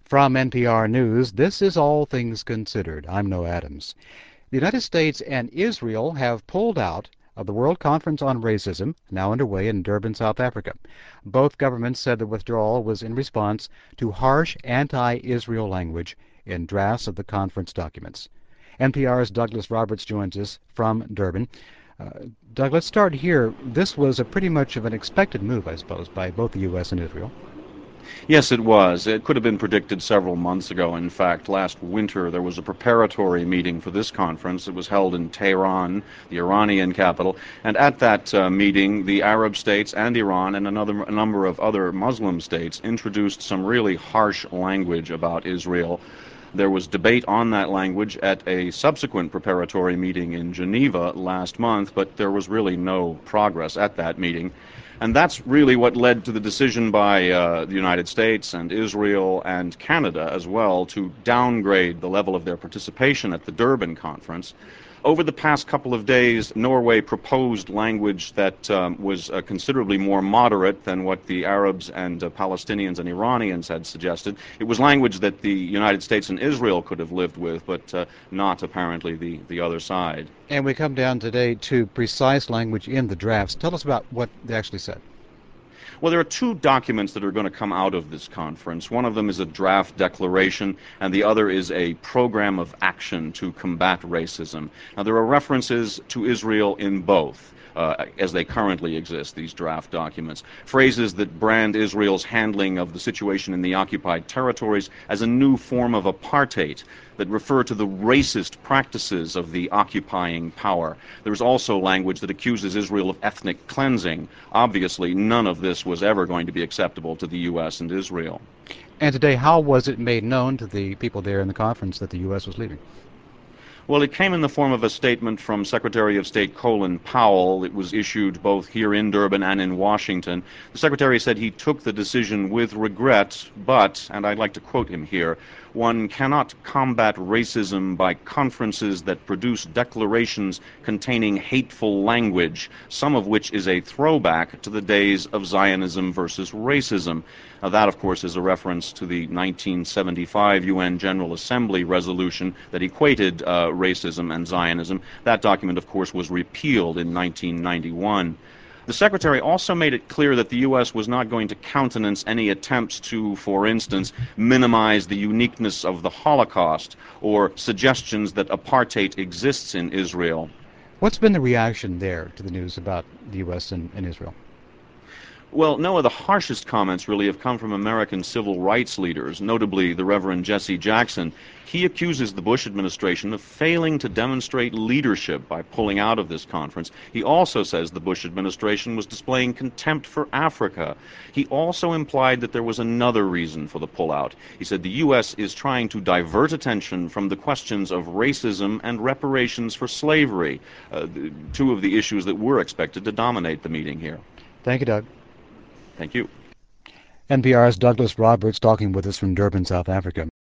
From NPR News, this is All Things Considered. I'm Noah Adams. The United States and Israel have pulled out of the World Conference on Racism, now underway in Durban, South Africa. Both governments said the withdrawal was in response to harsh anti-Israel language in drafts of the conference documents. NPR's Douglas Roberts joins us from Durban. Doug, let's start here. This was a pretty much of an expected move, I suppose, by both the U.S. and Israel. Yes, it was. It could have been predicted several months ago. In fact, last winter there was a preparatory meeting for this conference. It was held in Tehran, the Iranian capital, and at that meeting the Arab states and Iran and a number of other Muslim states introduced some really harsh language about Israel. There was debate on that language at a subsequent preparatory meeting in Geneva last month, but there was really no progress at that meeting. And that's really what led to the decision by the United States and Israel and Canada as well to downgrade the level of their participation at the Durban conference. Over the past couple of days, Norway proposed language that was considerably more moderate than what the Arabs and Palestinians and Iranians had suggested. It was language that the United States and Israel could have lived with, but not apparently the other side. And we come down today to precise language in the drafts. Tell us about what they actually said. Well, there are two documents that are going to come out of this conference. One of them is a draft declaration, and the other is a program of action to combat racism. Now, there are references to Israel in both. As they currently exist, these draft documents. Phrases that brand Israel's handling of the situation in the occupied territories as a new form of apartheid, that refer to the racist practices of the occupying power. There's also language that accuses Israel of ethnic cleansing. Obviously, none of this was ever going to be acceptable to the U.S. and Israel. And today, how was it made known to the people there in the conference that the U.S. was leaving? Well, it came in the form of a statement from Secretary of State Colin Powell. It was issued both here in Durban and in Washington. The Secretary said he took the decision with regret, but, and I'd like to quote him here, one cannot combat racism by conferences that produce declarations containing hateful language, some of which is a throwback to the days of Zionism versus racism. Now, that, of course, is a reference to the 1975 UN General Assembly resolution that equated racism and Zionism. That document, of course, was repealed in 1991. The Secretary also made it clear that the U.S. was not going to countenance any attempts to, for instance, minimize the uniqueness of the Holocaust or suggestions that apartheid exists in Israel. What's been the reaction there to the news about the U.S. and Israel? Well, Noah, the harshest comments really have come from American civil rights leaders, notably the Reverend Jesse Jackson. He accuses the Bush administration of failing to demonstrate leadership by pulling out of this conference. He also says the Bush administration was displaying contempt for Africa. He also implied that there was another reason for the pullout. He said the U.S. is trying to divert attention from the questions of racism and reparations for slavery, two of the issues that were expected to dominate the meeting here. Thank you, Doug. Thank you. NPR's Douglas Roberts talking with us from Durban, South Africa.